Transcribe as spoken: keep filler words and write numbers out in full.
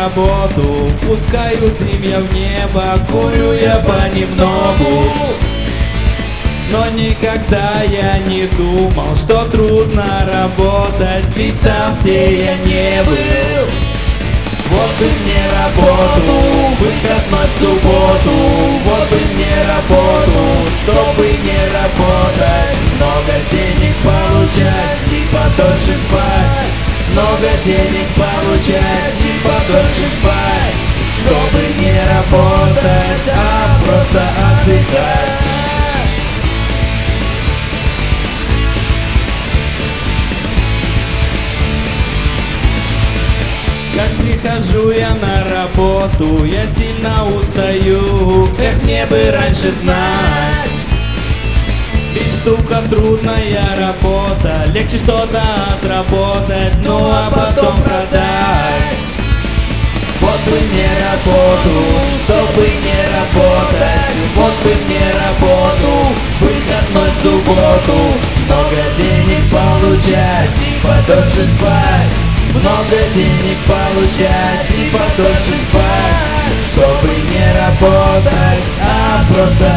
работу, пускаю дым я в небо, курю я понемногу. Но никогда я не думал, что трудно работать, ведь там, где я не был. Вот бы мне работу, выходной в субботу, вот бы мне работу, чтобы не работать, много денег получать и подольше спать, много денег получать и подольше спать, чтобы не работать, а просто отдыхать. Как прихожу я на работу, я сильно устаю. Эх, мне бы раньше знать, ведь штука трудная работа, легче что-то отработать, ну а потом продать. Вот бы мне работу, чтобы не работать, вот бы мне работу, выходной в субботу, много денег получать и подольше спать. Много денег получать и подольше спать, чтобы не работать, а просто